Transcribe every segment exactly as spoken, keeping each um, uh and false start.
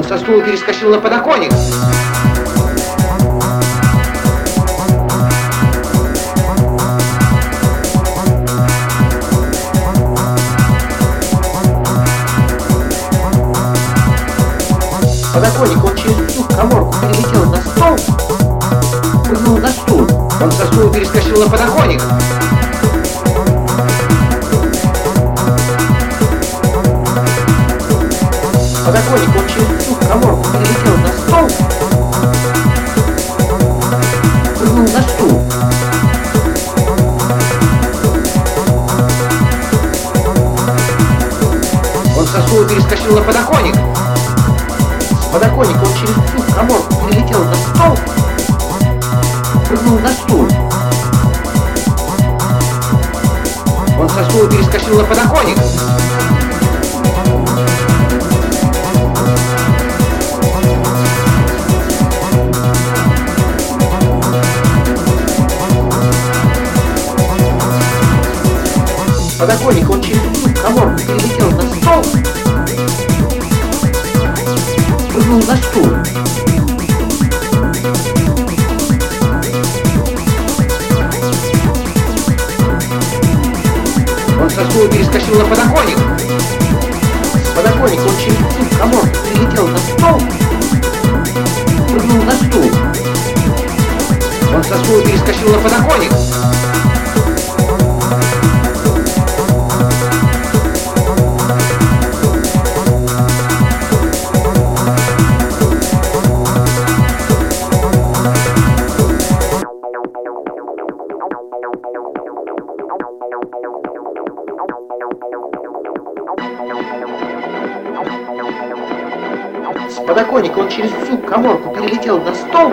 Он со стула перескочил на подоконник. Подоконник, он через всю каморку перелетел на стол, прыгнул на стул. Он со стула перескочил на подоконник. Подоконник, он через всю каморку перелетел на стол, прыгнул на стул. Он со стула перескочил на подоконник. Подоконник, он через всю каморку перелетел на стол, прыгнул на стул. Он со стула перескочил на подоконник. Подоконник, он через всю каморку перелетел на стол, прыгнул на стул. Он со стула перескочил на подоконник. Подоконник, он через всю каморку перелетел на стол, прыгнул на стул. Он со стула перескочил на подоконник. Подоконник, он через всю каморку перелетел на стол,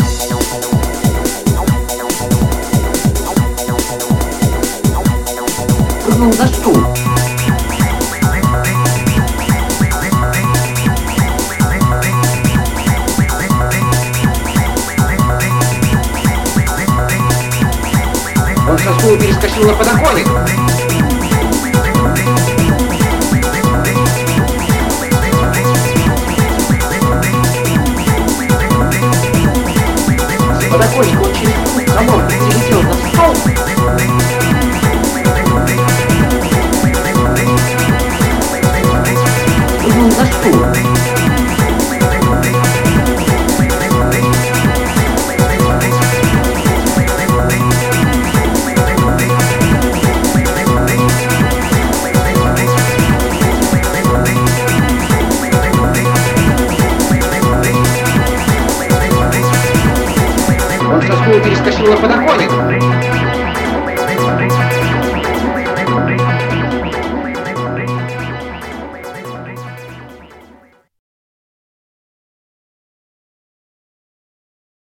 прыгнул на стул. Он со стула перескочил на подоконник. Подоконник, он через всю каморку перелетел на стол, прыгнул на стул. Он со стула перескочил на подоконник.